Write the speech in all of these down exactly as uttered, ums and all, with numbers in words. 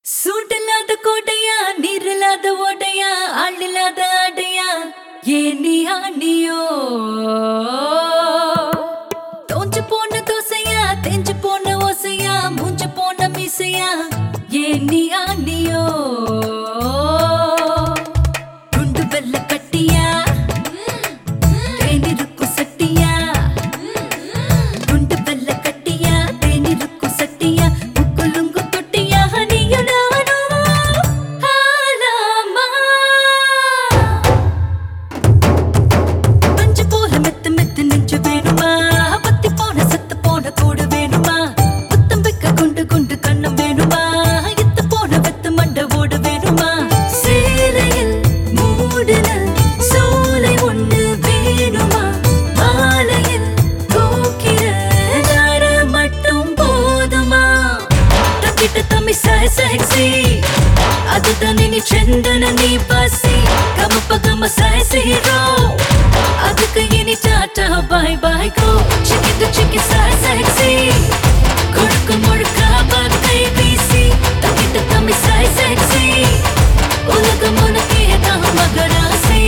சூட்டில்லாத கோட்டையா நீரில்லாத ஓட்டையா ஆளில்லாத ஆடையா ஏனியா நீயோ தோஞ்சு போன தோசையா தெஞ்சு போன ஓசையா மூஞ்சு போன மீசையா ஏனியா நீயோ குண்டு வெள்ள கட்டியா தேனிருக்கு சட்டியா குண்டு வெள்ள கட்டியா தேனிருக்கு சட்டியா முக்குலுங்கு தொட்டியா நீயோ நானோ ஆலாமா பஞ்சு போல மெத்து மெத்து நெஞ்சு வேணுமா பத்தி போன சத்து போன கூடு வேணுமா புத்தம் வைக்க குண்டு குண்டு கண்ணும் வேணுமா எத்து போன வெத்து மண்ட ஓடு வேணுமா சேலையில் மூடுன சோலை ஒண்ணு வேணுமா மாலையில் தூக்கிற நார மட்டும் போதுமா தக்கிட்ட தம்மி சாய் sexy அதுதான் இனி செந்தன நீ பாசி கமப்ப கம சாய் ஹீரோ அதுக்கு இனி டாட்டா பை பை கோ சிக்கி சிக்கி சாய் sexy கொடுக்கு முழுக்க பக்கை வீசி தக்கிட்ட தம்மி சாய் sexy உலகம் உனக்கே தான் மகராசி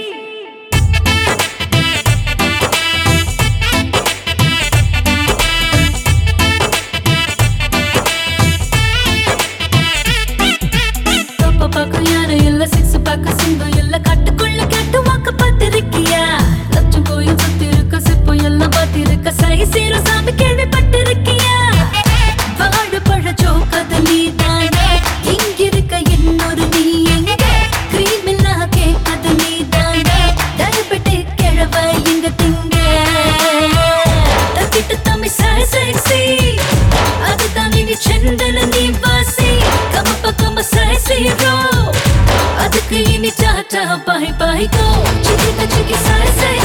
தப்ப பக்கம் யாரும் இல்ல சிக்ஸ் பக்கம் சிங்கம் இல்ல கட்டுக்குள்ள கட்டு வாக்க பார்த்திருக்கியா லட்சம் கோயில் சுத்தி இருக்க சிப்பம் எல்லாம் பார்த்திருக்க சை சீர சாமி கேள்விப்பட்டிருக்கியா வாடு பழ ஜோக்கது நீ தானே இங்கிருக்க இன்னொரு நீ எங்க கிரீம் இல்லா கேக்கது நீ தானே டயபெட்டிக் கிழவ இங்க திங்க தக்கிட்ட தம்மி சாய் sexy அதுதான் இனி செந்தன நீ வாசி கமப்ப கம சாய் ஹீரோ அதுக்கு இனி டாட்டா பை பை கோ சிக்கி சிக்கி சாய்